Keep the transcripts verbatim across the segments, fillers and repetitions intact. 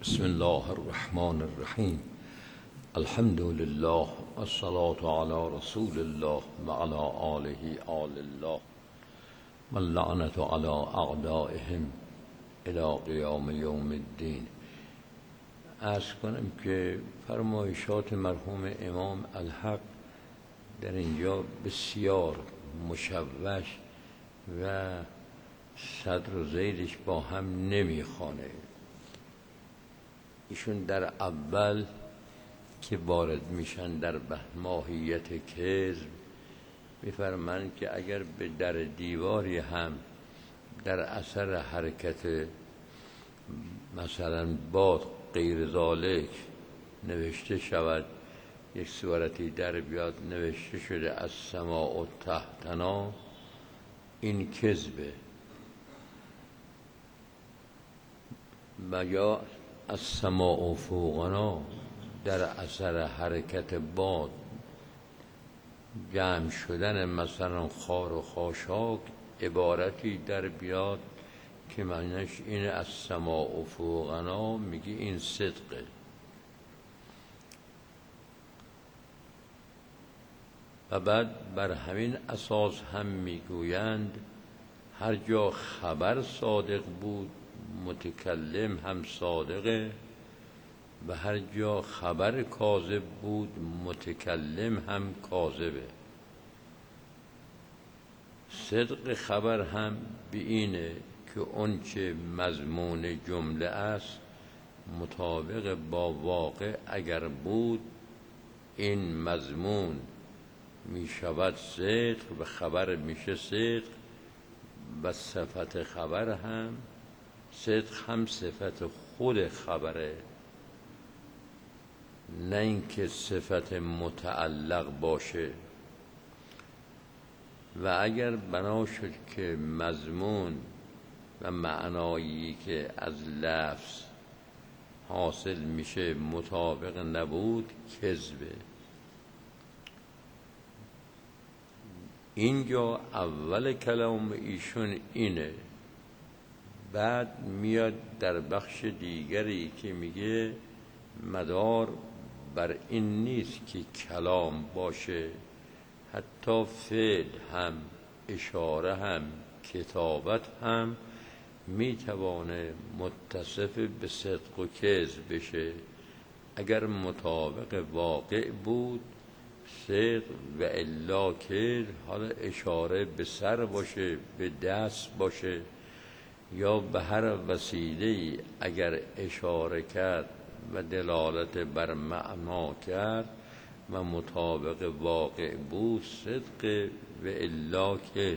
بسم الله الرحمن الرحیم. الحمد لله والصلاة علی رسول الله و علی آله آل الله و اللعنة علی اعدائهم الی قیام یوم الدین. عرض کنم که فرمایشات مرحوم امام الحق در اینجا بسیار مشوش و صدر و زیدش با هم نمیخوانه. ایشون در اول که وارد میشن در ماهیت کذب میفرمایند که اگر به در دیواری هم در اثر حرکت مثلا باد غیر ذالک نوشته شود، یک صورتی در بیاد نوشته شده از سماع تحتنا، این کذبه. و یا از سماع فوقنا در اثر حرکت باد جمع شدن مثلا خار و خاشاک عبارتی در بیاد که معنیش اینه از سماع فوقنا، میگی این صدقه. و بعد بر همین اساس هم میگویند هر جا خبر صادق بود متکلم هم صادقه و هر جا خبر کاذب بود متکلم هم کاذبه. صدق خبر هم به اینه که اون چه مضمون جمله است مطابق با واقع اگر بود این مضمون می شود صدق و خبر میشه صدق، و صفت خبر هم صدق هم صفت خود خبره، نه اینکه صفت متعلق باشه. و اگر بنا شد که مضمون و معنایی که از لفظ حاصل میشه مطابق نبود کذبه. اینجا اول کلام ایشون اینه، بعد میاد در بخش دیگری که میگه مدار بر این نیست که کلام باشه، حتی فعل هم اشاره هم کتابت هم میتوانه متصف به صدق و کذب بشه. اگر مطابق واقع بود صدق و الا کذب، حالا اشاره به سر باشه به دست باشه یا به هر وسیله‌ای اگر اشاره کرد و دلالت بر معنا کرد و مطابق واقع بود صدق و الا کذب.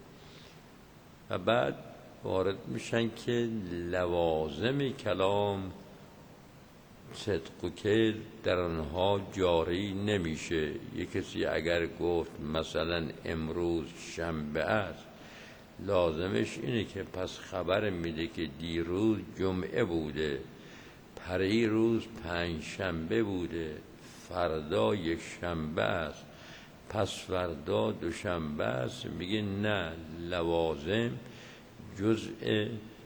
و بعد وارد میشن که لوازم کلام صدق و کذب در آنها جاری نمیشه. یک کسی اگر گفت مثلا امروز شنبه است، لازمش اینه که پس خبر میده که دیروز جمعه بوده، پری روز پنج شنبه بوده، فردا یک شنبه است، پس فردا دوشنبه است. میگه نه، لوازم جزء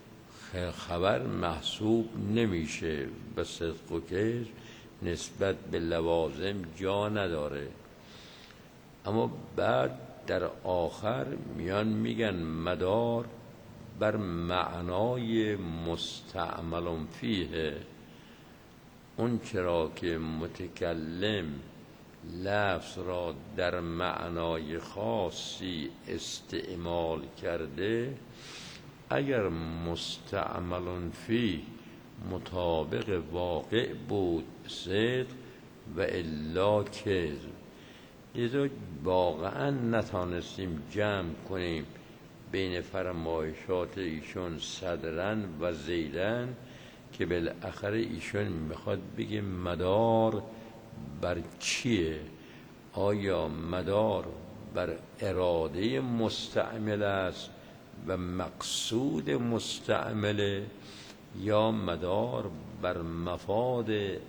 خبر محسوب نمیشه و صدق و کذب نسبت به لوازم جا نداره. اما بعد در آخر میان میگن مدار بر معنای مستعمل فیه، اون چرا که متکلم لفظ را در معنای خاصی استعمال کرده، اگر مستعمل فیه مطابق واقع بود صدق و الا کذب. لذا واقعا نتانستیم جمع کنیم بین فرمایشات ایشون صدرن و زیدن که بالاخره ایشون میخواد بگه مدار بر چیه. آیا مدار بر اراده مستعمل است و مقصود مستعمله، یا مدار بر مفاد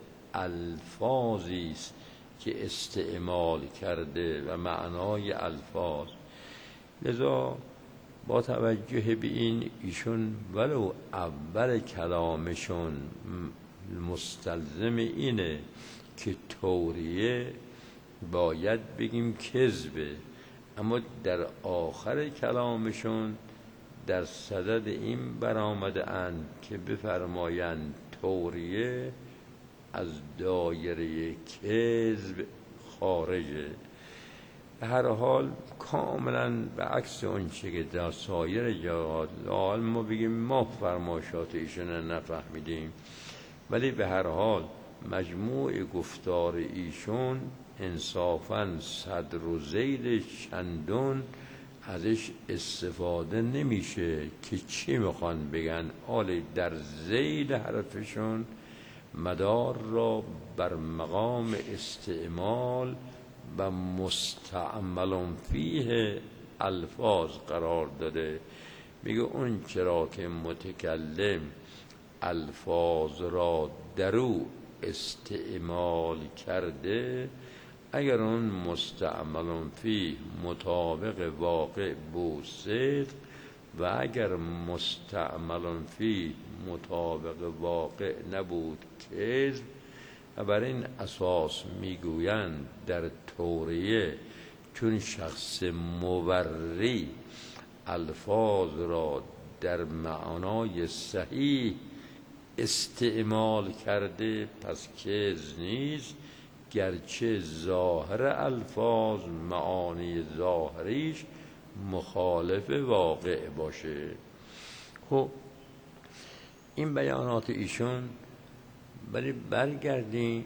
الفاظی است که استعمال کرده و معنای الفاظ. لذا با توجه به این ایشون ولو اول کلامشون مستلزم اینه که توریه باید بگیم کذبه، اما در آخر کلامشون در صدد این برآمده اند که بفرمایند توریه از دایره کذب خارجه. به هر حال کاملا به عکس اون چه که در سایر جهات حال ما بگیم ما فرمایشات ایشون نفهمیدیم، ولی به هر حال مجموع گفتار ایشون انصافاً صدر و زید چندون ازش استفاده نمیشه که چی میخوان بگن. حالا در زید حرفشون مدار را بر مقام استعمال و مستعمل فیه الفاظ قرار داده. میگه اون چرا که متکلم الفاظ را درو استعمال کرده، اگر اون مستعمل فیه مطابق واقع بود صدق و اگر مستعمل فیه مطابق واقع نبود کذب. و بر این اساس میگویند در توریه چون شخص مبری الفاظ را در معنای صحیح استعمال کرده پس کذب نیست، گرچه ظاهر الفاظ معانی ظاهریش مخالف واقع باشه. خب این بیانات ایشون. ولی برگردیم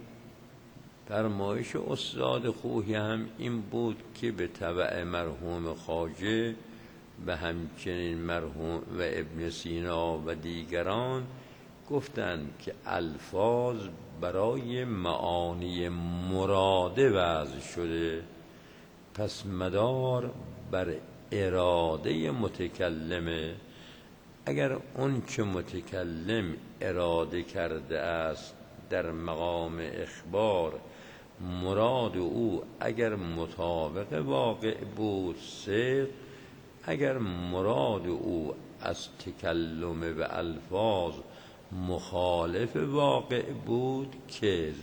فرمایش استاد خویی هم این بود که به تبع مرحوم خواجه و همچنین مرحوم و ابن سینا و دیگران گفتند که الفاظ برای معانی مراده وضع شده، پس مدار بر اراده متکلمه. اگر اون چه متکلم اراده کرده است در مقام اخبار مراد او اگر مطابق واقع بود صدق، اگر مراد او از تکلم به الفاظ مخالف واقع بود کذب.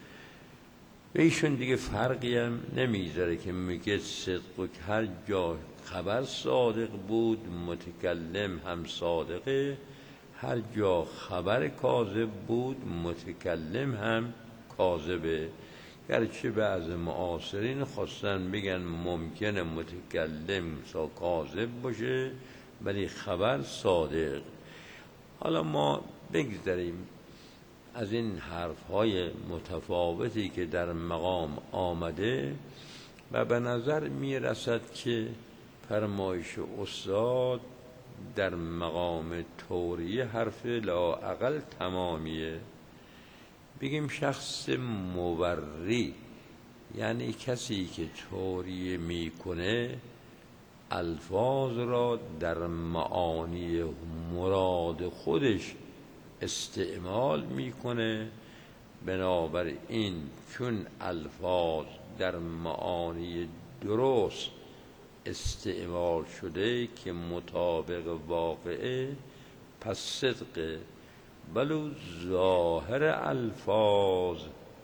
و ایشون دیگه فرقی هم نمیذاره که میگه صدق و هر جا خبر صادق بود متکلم هم صادقه، هر جا خبر کاذب بود متکلم هم کاذبه. گرچه بعض معاصرین خواستن بگن ممکنه متکلم سا کاذب باشه ولی خبر صادق. حالا ما بگذاریم از این حرفهای متفاوتی که در مقام آمده و به نظر می رسد که فرمایش استاد در مقام توریه حرف لااقل تمامیه. بگیم شخص مبری یعنی کسی که توریه میکنه الفاظ را در معانی مراد خودش استعمال میکنه، بنابراین چون الفاظ در معانی درست استعمال شده که مطابق واقعه پس صدقه، ولو ظاهر الفاظ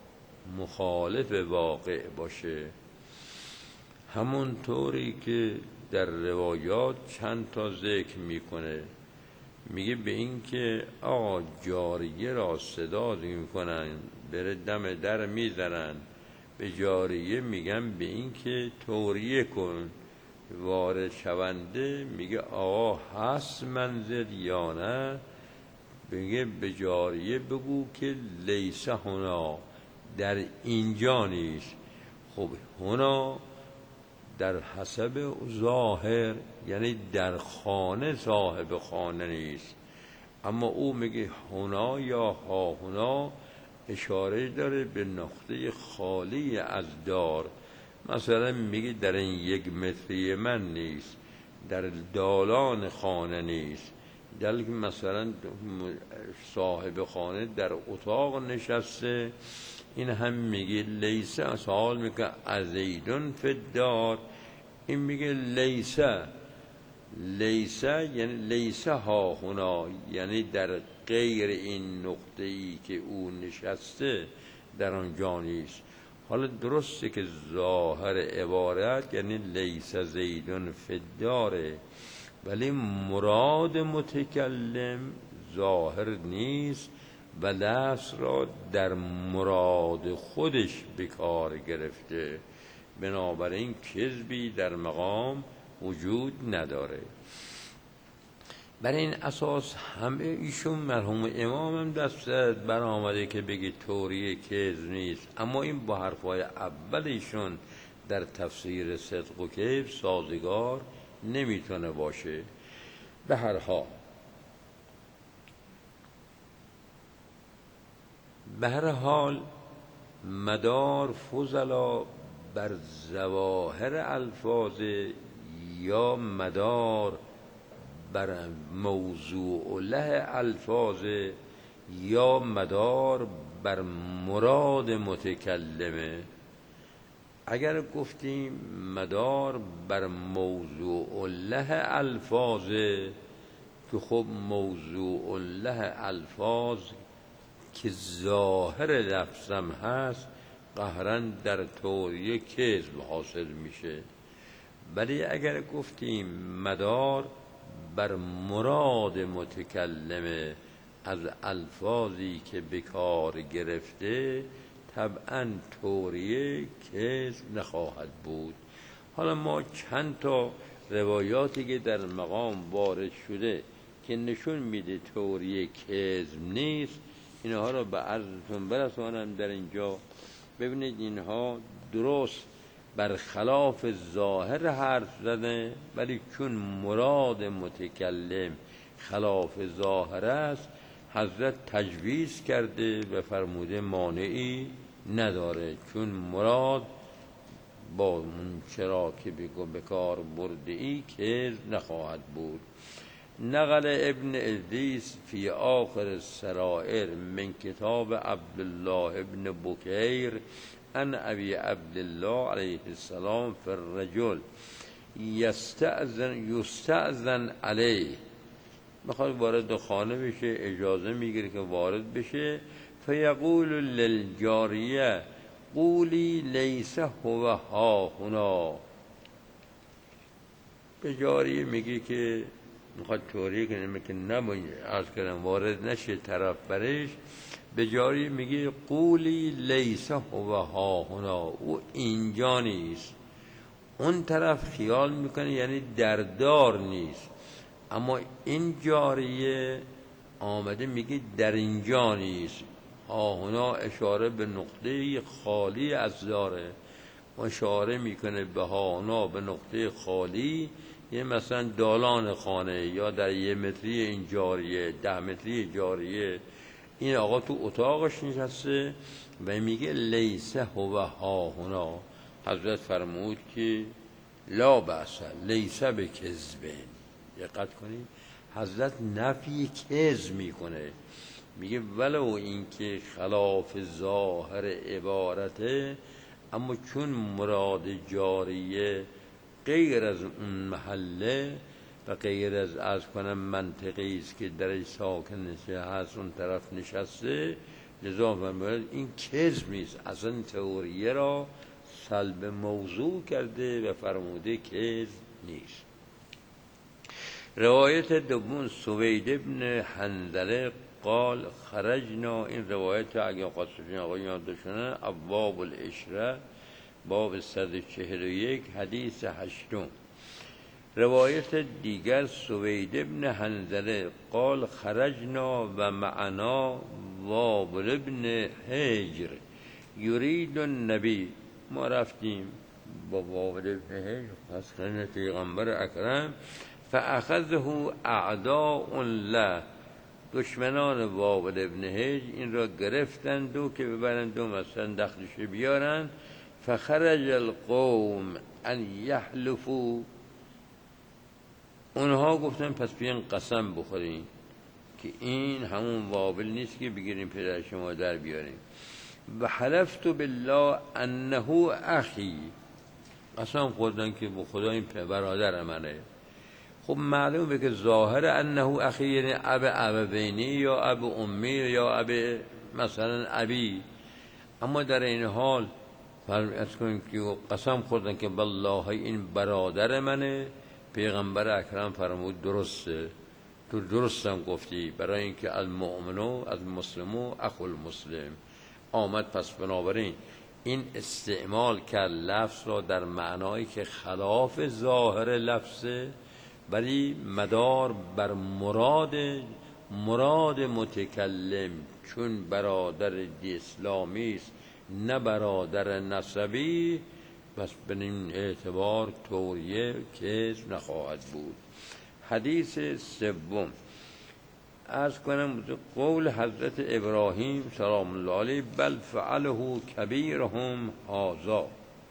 مخالف واقع باشه. همون طوری که در روایات چند تا ذکر میکنه، میگه به این که آقا جاریه را صدا میکنن بره دم در میزنن، به جاریه میگن به این که توریه کن، وارد شونده میگه آقا هست منزل یا نه، میگه به جاریه بگو که لیس هنا، در اینجا نیست. خب هنا در حسب ظاهر یعنی در خانه صاحب خانه نیست، اما او میگه هنا یا ها هنا اشاره داره به نقطه خالی از دار. مثلا میگه در این یک متری من نیست، در دالان خانه نیست، در که مثلا صاحب خانه در اتاق نشسته. این هم میگه لیسه، سوال میگه ازیدون فی الدار، این میگه لیسه لیسه یعنی لیسه ها هنا، یعنی در غیر این نقطه ای که او نشسته در آنجا نیست. حالا درسته که ظاهر عبارت یعنی لیسه زیدون فداره، ولی مراد متکلم ظاهر نیست و لفظ را در مراد خودش به کار گرفته، بنابراین کذبی در مقام وجود نداره. بر این اساس همه ایشون مرحوم امام هم دست بر آمده که بگه توری کذب نیست، اما این با حرفای اول ایشون در تفسیر صدق و کذب سازگار نمیتونه باشه. به هر حال به هر حال مدار فضلا بر ظواهر الفاظ یا مدار بر موضوع له الفاظ یا مدار بر مراد متکلمه. اگر گفتیم مدار بر موضوع له الفاظ، که خب موضوع له الفاظ که ظاهر لفظم هست قهرا در توریه کذب حاصل میشه. ولی اگر گفتیم مدار بر مراد متکلمه از الفاظی که به کار گرفته، طبعا توریه کذب نخواهد بود. حالا ما چند تا روایاتی که در مقام وارد شده که نشون میده توریه کذب نیست، اینها را به عرضتون برسانم در اینجا. ببینید اینها درست برخلاف ظاهر حرف زده، ولی چون مراد متکلم خلاف ظاهر است، حضرت تجویز کرده و فرموده مانعی نداره، چون مراد با اون چرا که بگو بکار برده ای کذب نخواهد بود. نقل ابن ادریس فی آخر السرائر من کتاب عبدالله ابن بکیر ان ابی عبدالله علیه السلام فی الرجل یستأذن یستأذن علیه، میخواد وارد خانه بشه، اجازه میگیره که وارد بشه، فیقول للجاریه قولی لیس هو ها هنا. به جاریه میگه که میخواد توریه کنه، میگه نباید عرض کردم وارد نشه طرف برش. به جاریه میگه قولی لیس هو ها هنا، او اینجا نیست. اون طرف خیال میکنه یعنی دردار نیست، اما این جاریه آمده میگه در اینجا نیست. ها هنا اشاره به نقطه خالی از داره، اشاره میکنه به ها هنا به نقطه خالی، یه مثلا دالان خانه یا در یه متری این جاریه، ده متری جاریه، این آقا تو اتاقش نشسته و میگه لیسه هو ها هنا. حضرت فرمود که لا بأس لیسه به کذبین. دقت کنید حضرت نفی کذب میکنه، میگه ولو این که خلاف ظاهر عبارته، اما چون مراد جاریه غیر از اون محله و غیر از از کنم منطقی است که درش ساکن نشه هست اون طرف نشسته، لذا فرمود این کذب نیست، اصلا تئوریه را سلب موضوع کرده و فرموده کذب نیست. روایت دوم سوید ابن حنظله قال خرجنا، این روایت اگه قصدین آقای یادشونه ابواب العشره باب صد و چهل و یک حدیث هشتم. روایت دیگر سوید ابن حنظله قال خرجنا و معنا وابل ابن حجر یرید النبی، ما رفتیم با وابل ابن حجر پس پیغمبر اکرم، فاخذه اعداء له، دشمنان وابل ابن حجر این را گرفتند و که ببرند و مثلا دخلش بیارن. فخرج القوم ان یحلفوا، اونها گفتن پس بیان قسم بخوریم که این همون وابل نیست که بگیریم پدر شما در بیاریم. و حلفت بالله انه اخی، قسم خوردن که به خدا این برادر منه. خب معلومه که ظاهر انه اخی یعنی اب ابوینی یا اب امی یا اب مثلا ابی، اما در این حال فرض کنیم که قسم خوردن که بالله این برادر منه، پیغمبر اکرم فرمود درسته، تو درستم گفتی، برای اینکه المؤمنو از مسلمو اخو المسلم آمد. پس بنابراین این استعمال کرد لفظ را در معنایی که خلاف ظاهر لفظه، ولی مدار بر مراد مراد متکلم، چون برادر اسلامی است نه برادر نسبی، بس به این اعتبار توریه کذب نخواهد بود. حدیث سوم عرض کنم قول حضرت ابراهیم سلام الله علیه بل فعله کبیرهم هذا.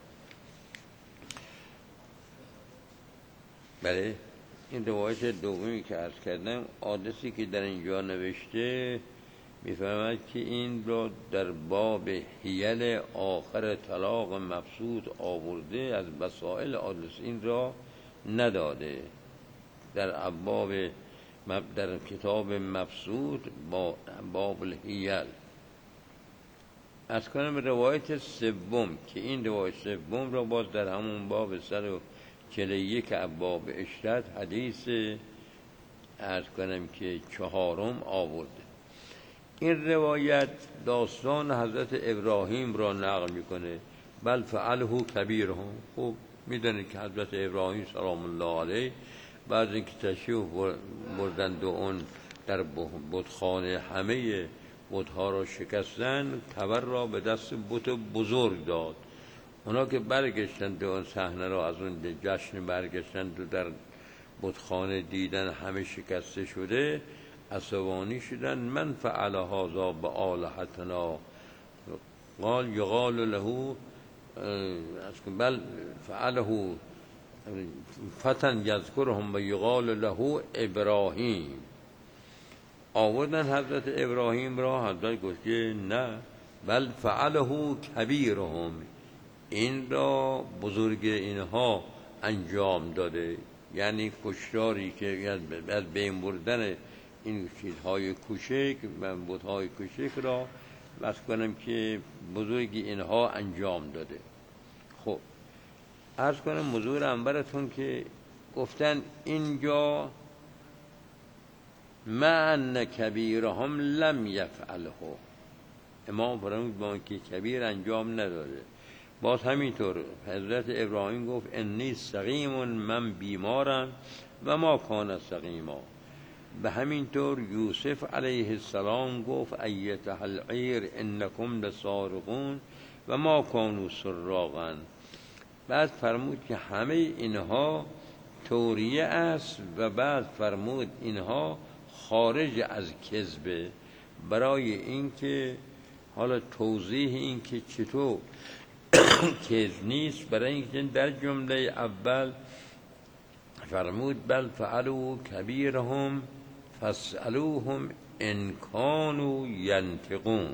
بله این روایت دومی که عرض کردم، حادثی که در اینجا نوشته میفهمد که این را در باب حیل آخر طلاق مبسوط آورده، از مسائل حادث این را نداده در ابواب در کتاب مبسوط با باب الحیل. از کنم روایت سوم که این روایت سوم را باز در همون باب صد و چهل و یک ابواب اشرت حدیث از کنم که چهارم آورده. این روایت داستان حضرت ابراهیم را نقل میکنه، بل فعله کبیرهم. خب میدونید که حضرت ابراهیم سلام الله علیه بعد اینکه تشریف بردند و اون در بتخانه همه بتها را شکستن، تبر را به دست بت بزرگ داد. اونا که برگشتند اون صحنه را از اون جشن برگشتند و در بتخانه دیدن همه شکسته شده، عصبانی شدن. من فعل هذا بآلهتنا قال یقال له بل فعله فتن یذکرهم و یقال له ابراهیم. آوردن حضرت ابراهیم را، حضرت گفت که نه، بل فعله کبیرهم، این را بزرگ اینها انجام داده، یعنی کشتاری که از بین بردن این چیزهای کوچک من بتهای کوچک را بس کنم که بزرگ اینها انجام داده. خب عرض کنم موضوع انبرتون که گفتن اینجا من کبیرهم لم یفعله، امام فرمود با که کبیر انجام نداده. باز همینطور حضرت ابراهیم گفت انی سقیم، من بیمارم و ما کان سقیما. به همینطور یوسف علیه السلام گفت ایتها العیر انکم لسارقون و ما کانوا سراقا. بعد فرمود که همه اینها توریه است و بعد فرمود اینها خارج از کذبه، برای اینکه حالا توضیح این که چطور کذب نیست، برای اینکه در جمله اول فرمود بل فعلوا کبیرهم فاسألوهم ان کانوا ینطقون.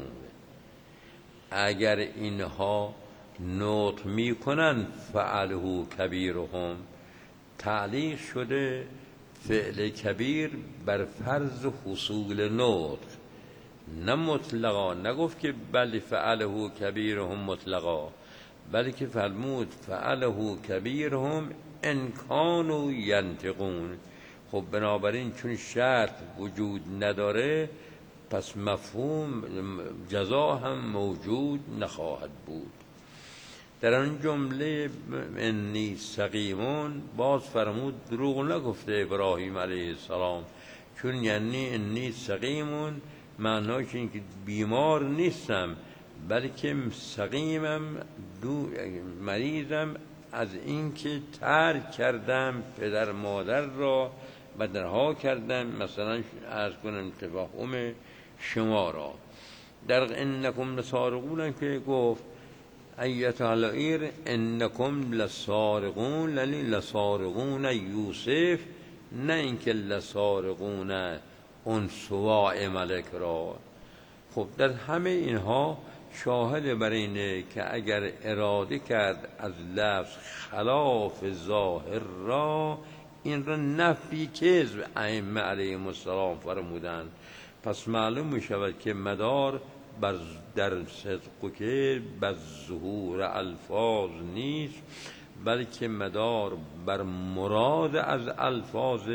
اگر اینها نطق میکنن فعله کبیرهم، تعلیق شده فعل کبیر بر فرض حصول نطق، نه مطلقا. نگفت که بل فعله کبیرهم مطلقا، بلکه فرمود فعله کبیرهم ان کانوا ینطقون. خب بنابراین چون شرط وجود نداره، پس مفهوم جزا هم موجود نخواهد بود. در آن جمله انی سقیمون باز فرمود دروغ نگفته ابراهیم علیه السلام، چون یعنی انی سقیمون معناش این که بیمار نیستم، بلکه سقیمم دو مریضم از اینکه ترک کردم پدر مادر را و درها کردم، مثلا عرض کنم تفاهم شما را. در انکم لسارقون که گفت ایتها العیر انکم لسارقون، یعنی لسارقون یوسف، نه اینکه لسارقون اون سواع ملک را. خب در همه اینها شاهد بر اینه که اگر اراده کرد از لفظ خلاف ظاهر را، این را نفی کذب ائمه علیهم السلام فرمودند. پس معلوم می شود که مدار بر در صدق و که بر ظهور الفاظ نیست، بلکه مدار بر مراد از الفاظ،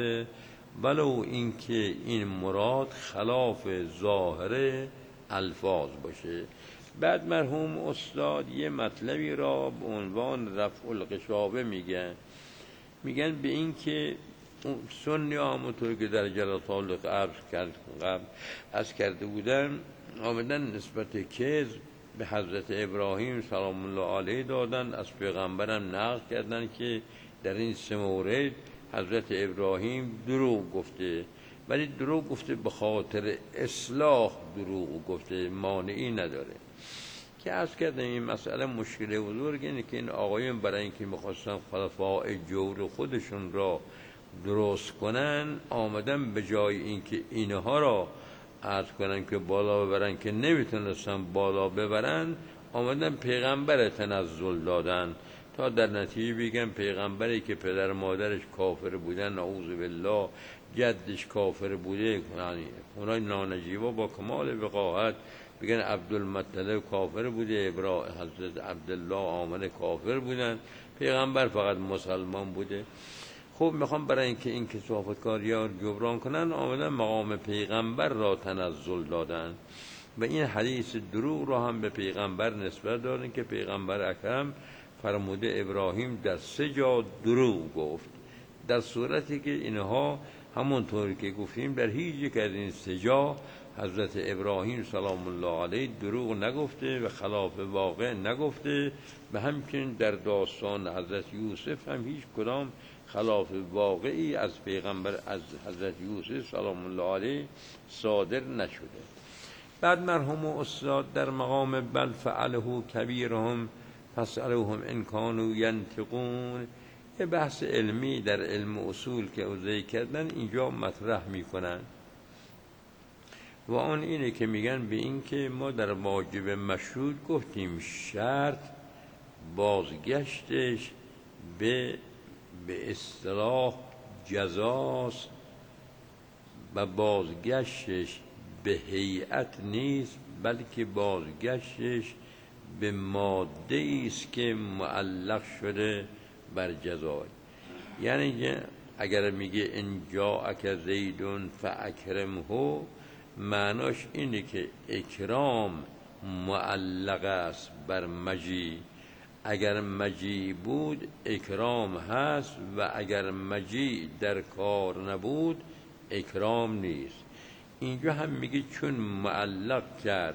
ولو اینکه این مراد خلاف ظاهر الفاظ باشه. بعد مرحوم استاد یه مطلبی را به عنوان رفع الغشاوه میگن میگن به این که سنی همونطور که در جلسات قبل از کرده بودن آمدن نسبت کذب به حضرت ابراهیم سلام الله علیه دادن، از پیغمبرم نقل کردن که در این سه مورد حضرت ابراهیم دروغ گفته، ولی دروغ گفته به خاطر اصلاح دروغ گفته، مانعی نداره. که عرض کردم این مسئله مشکل بزرگ اینه که این آقایون برای اینکه میخواستن خلفاء جور خودشون را درست کنن آمدن به جای اینکه اینها را عرض کنن که بالا ببرن که نمیتونستن بالا ببرن، آمدن پیغمبر تنزل دادن تا در نتیجه بگن پیغمبری که پدر مادرش کافر بودن نعوذ بالله، جدش کافر بوده، یعنی اونای نانجیبا با کمال وقاحت بگن عبدالمطلب کافر بوده، ابراهیم حضرت عبدالله آمنه کافر بودن، پیغمبر فقط مسلمان بوده. خب میخوام برای اینکه این کثافت کاری ها جبران کنن آمدن مقام پیغمبر را تنزل دادن و این حدیث دروغ را هم به پیغمبر نسبت دادن که پیغمبر اکرم فرموده ابراهیم در سه جا دروغ گفت، در صورتی که اینها همونطور که گفتیم در هیچ یک از این سه جا حضرت ابراهیم سلام الله علیه دروغ نگفته و خلاف واقع نگفته، و همچنین در داستان حضرت یوسف هم هیچ کدام خلاف واقعی از پیغمبر از حضرت یوسف سلام الله علیه صادر نشده. بعد مرحوم استاد در مقام بل فعله کبیرهم فاسألوهم ان کانوا ینطقون یه بحث علمی در علم اصول که اوضاعی کردن اینجا مطرح میکنن و آن اینه که میگن به این که ما در واجب مشروط گفتیم شرط بازگشتش به به اصطلاح جزاست و بازگشتش به هیئت نیست، بلکه بازگشتش به ماده است که معلق شده بر جزای. یعنی اگر میگه ان جاءک زیدون فاکرمه، معناش اینه که اکرام معلق است بر مجی، اگر مجی بود اکرام هست و اگر مجی در کار نبود اکرام نیست. اینجا هم میگه چون معلق کرد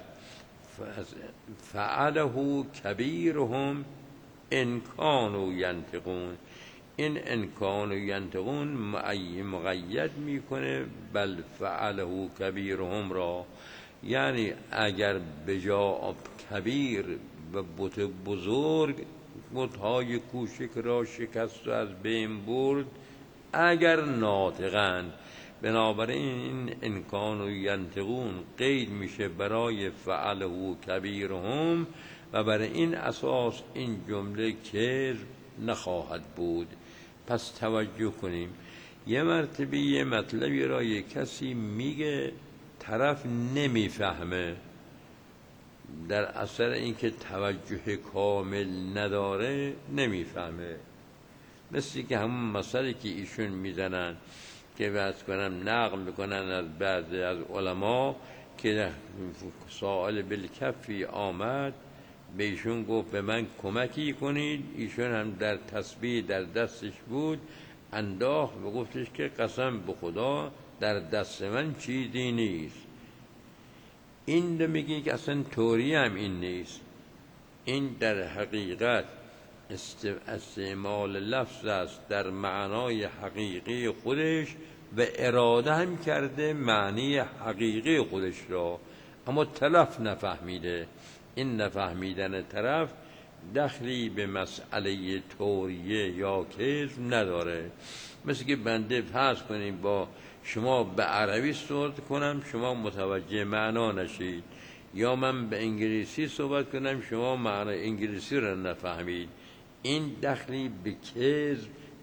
فعله کبیرهم ان کانوا ینطقون، این ان کانوا ینطقون مقید میکنه بل فعله کبیرهم را، یعنی اگر بجا کبیر و بت بزرگ بت‌های کوچک را شکست و از بین برد اگر ناطقن، بنابراین این انکان و ینطقون قید میشه برای فعله و کبیرهم و برای این اساس این جمله کذب نخواهد بود. پس توجه کنیم، یه مرتبه یه مطلبی را یه کسی میگه طرف نمیفهمه، در اثر اینکه توجه کامل نداره نمیفهمه، مثل که همون مسئله که ایشون میزنن که بحث کنم نقل میکنن از بعضی از علما که سائل بالکفی آمد به ایشون گفت به من کمکی کنید، ایشون هم در تسبیح در دستش بود انداخت و گفتش که قسم به خدا در دست من چیزی نیست. این رو میگه که اصلا طوری هم این نیست، این در حقیقت استعمال لفظ است در معنای حقیقی خودش و اراده هم کرده معنی حقیقی خودش را، اما طرف نفهمیده. این نفهمیدن طرف دخلی به مسئله طوریه یا کذب نداره. مثل که بنده فرض کنیم با شما به عربی صحبت کنم شما متوجه معنا نشید، یا من به انگلیسی صحبت کنم شما معنی انگلیسی را نفهمید، این دخلی به کذب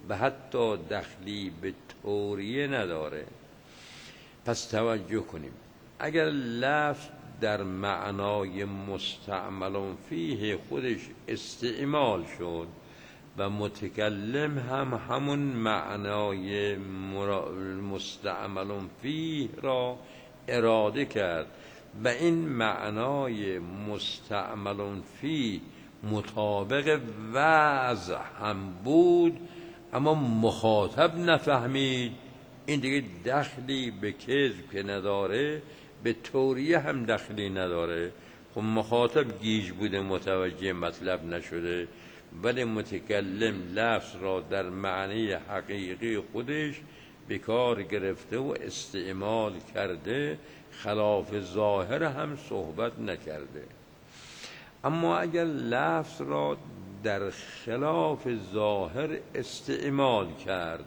و حتی دخلی به توریه نداره. پس توجه کنیم، اگر لفظ در معنای مستعمل فیه خودش استعمال شد و متکلم هم همون معنای مستعمل فیه را اراده کرد و این معنای مستعمل فیه مطابق وضع هم بود اما مخاطب نفهمید، این دیگه دخلی به کذب که نداره، به توریه هم دخلی نداره. خب مخاطب گیج بوده، متوجه مطلب نشده، ولی متکلم لفظ را در معنی حقیقی خودش به کار گرفته و استعمال کرده، خلاف ظاهر هم صحبت نکرده. اما اگر لفظ را در خلاف ظاهر استعمال کرد،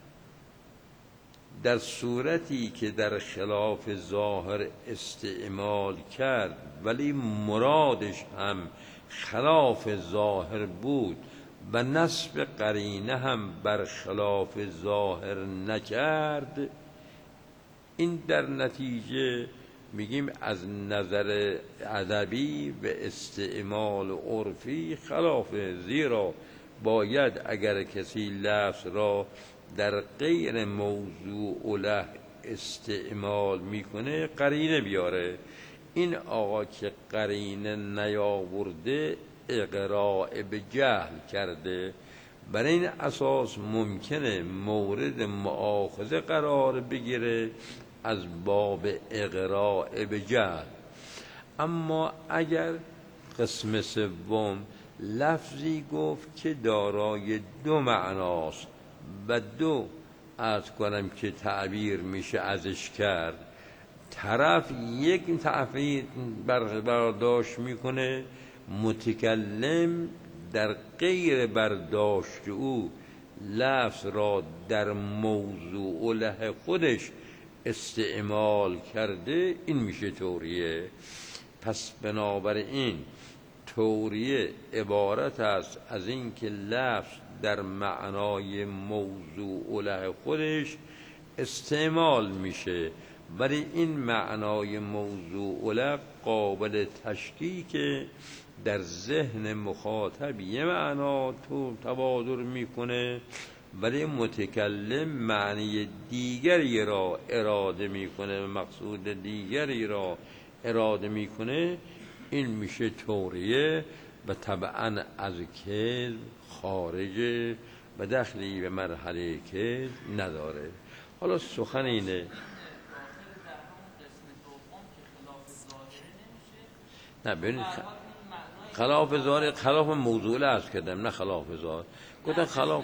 در صورتی که در خلاف ظاهر استعمال کرد ولی مرادش هم خلاف ظاهر بود و نصب قرینه هم بر خلاف ظاهر نکرد، این در نتیجه میگیم از نظر ادبی و استعمال عرفی خلافه. زیرا باید اگر کسی لفظ را در غیر موضوع له استعمال میکنه قرینه بیاره. این آقا که قرینه نیاورده اقراء به جهل کرده، بر این اساس ممکنه مورد مؤاخذه قرار بگیره از باب اقراء به جهل. اما اگر قسم سوم لفظی گفت که دارای دو معناست و دو عرض کنم که تعبیر میشه ازش کرد، طرف یک تعبیر برداشت میکنه، متکلم در غیر برداشت او لفظ را در موضوع له خودش استعمال کرده، این میشه توریه. پس بنابراین توریه عبارت است از این که لفظ در معنای موضوع له خودش استعمال میشه، ولی این معنای موضوع له قابل تشکیک در ذهن مخاطب یه معنا تو تبادر میکنه، ولی متکلم معنی دیگری را اراده میکنه، مقصود دیگری را اراده میکنه، این میشه توریه و طبعا از کذب خارجه و دخلی به مرحله کذب نداره. حالا سخن اینه نه ببینید خلاف ظاهر خلاف موضوع له است کردم، نه خلاف ظاهر گفتن خلاف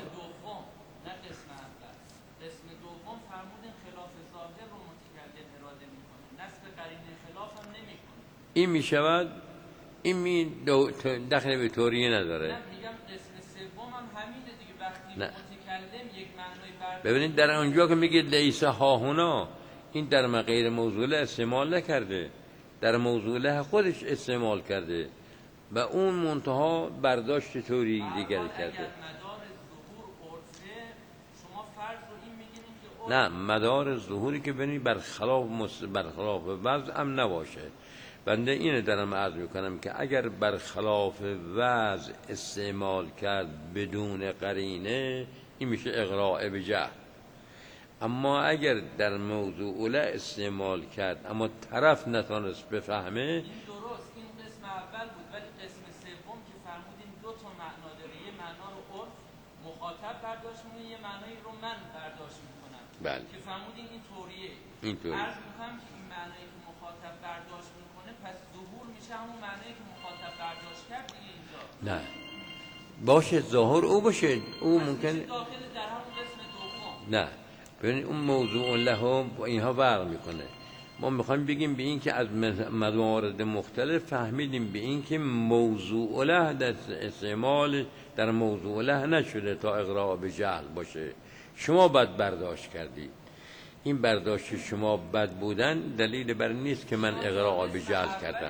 این می شود، این می دخل به توریه نداره. نه میگم قسم سوم هم همینه دیگه، وقتی نه. متکلم یک معنای برداشت. ببینید در اونجا که میگه لیس ها هنا، این در غیر موضوع له استعمال نکرده، در موضوع له خودش استعمال کرده و اون منتها برداشت توری دیگری کرده. اگر مدار ظهور عرفه، شما فرض رو این میگیرین که نه، مدار ظهوری که ببینید برخلاف مست... برخلاف وضع هم نباشه. بنده اینه دارم عرض میکنم که اگر برخلاف وضع استعمال کرد بدون قرینه، این میشه اقراء به جهل. اما اگر در موضوع له استعمال کرد اما طرف نتونست بفهمه، این درست، این قسم اول بود، ولی قسم سوم که فرمودین دو تا معنا داره، یه معنا رو عرف مخاطب برداشت میکنه، یه معنایی رو من برداشت میکنم. بله. که فرمودین این طوریه. این طوریه. عرض میکنم که این معنایی که مخاطب برداشت میکنه پس ظهور میشه همون معنایی که مخاطب برداشت کرد دیگه اینجا. نه باشه ظاهر او باشه، او ممکن داخل در همون قسم دوم. نه ببینید اون موضوع له با اینها فرق میکنه. ما میخوایم بگیم به این که از موارد مختلف فهمیدیم به این که موضوع له در استعمال در موضوع له نشده تا اقراء به جهل باشه. شما بد برداشت کردید، این برداشت شما بد بودن دلیل بر نیست که من اقراء به جهل کردم.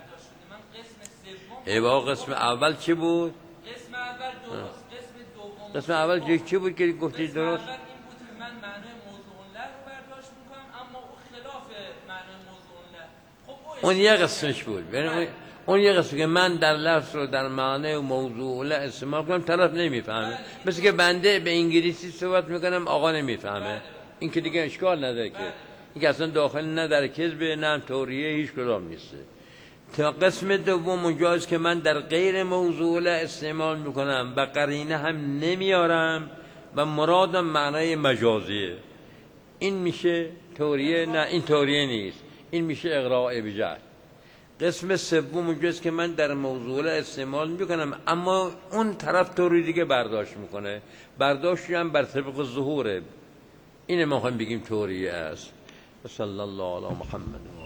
ایوا قسم اول چی بود؟ قسم اول درست، قسم دوم قسم اول چی بود که گفتی درست؟ اول این بود که من معنای موضوع له رو برداشت میکنم، اما او خلاف معنای موضوع له. خب اون یه قسمش بود. ببین اون یه قسم که من در لفظ رو در معنای موضوع له استعمال کنم طرف نمیفهمه. مثل که بنده به انگلیسی صحبت میکنم آقا نمیفهمه. این که دیگه اشکال نداره که. این که اصلا داخل نه در کذب نه هم توریه هیچ کدام نیسته. تا قسم دوم اونجاست که من در غیر موضوع له استعمال میکنم و قرینه هم نمیارم و مرادم معنای مجازیه. این میشه توریه؟ نه این توریه نیست، این میشه اغراء بجهل. قسم سوم اونجاست که من در موضوع له استعمال میکنم اما اون طرف توری دیگه برداشت میکنه، برداشتی هم بر طبق ظهوره. اینه ما هم بگیم توریه است. صلی الله علی محمد.